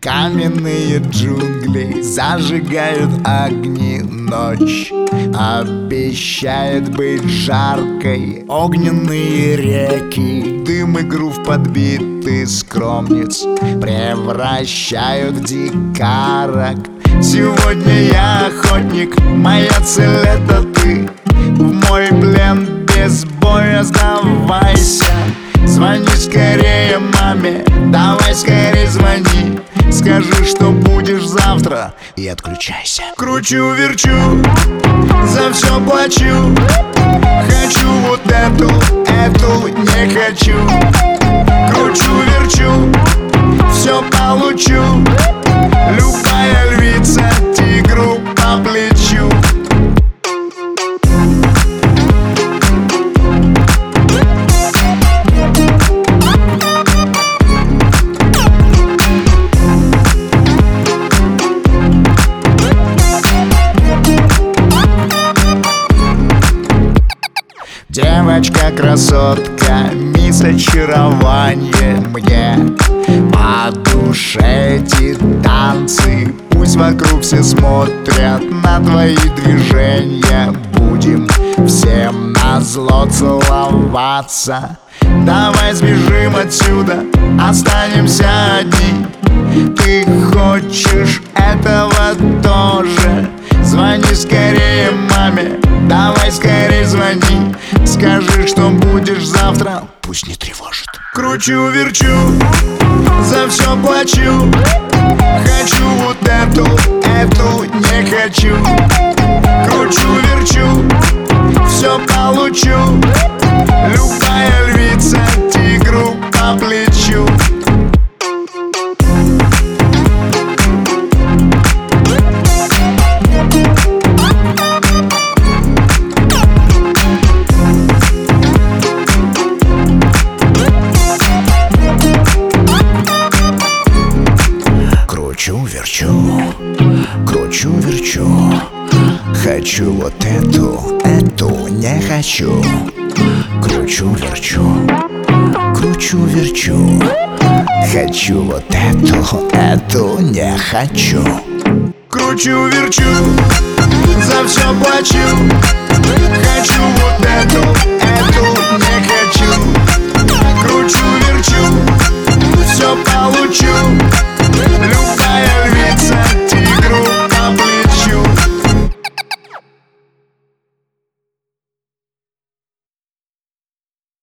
Каменные джунгли зажигают огни. Ночь обещает быть жаркой. Огненные реки, дым и грув подбитый скромниц превращают в дикарок. Сегодня я охотник, моя цель это ты. В мой плен без боя сдавайся. Звони скорее маме, давай скорее звони. Скажи, что будешь завтра, и отключайся. Кручу-верчу, за все плачу. Хочу вот эту не хочу. Кручу-верчу, все получу. Любая львица тигру по плечу. Девочка-красотка, мисс очарование. Мне по душе эти танцы. Пусть вокруг все смотрят на твои движения. Будем всем назло целоваться. Давай сбежим отсюда, останемся одни. Ты хочешь этого тоже? Звони скорее маме, давай скорее звони. Скажи, что будешь завтра, пусть не тревожит. Кручу-верчу, за все плачу. Хочу вот эту не хочу. Кручу-верчу, все получу. Любая львица тигру по плечу. Кручу-верчу, кручу-верчу. Хочу вот эту не хочу. Кручу-верчу, кручу-верчу. Хочу вот эту не хочу. Кручу-верчу, за все плачу.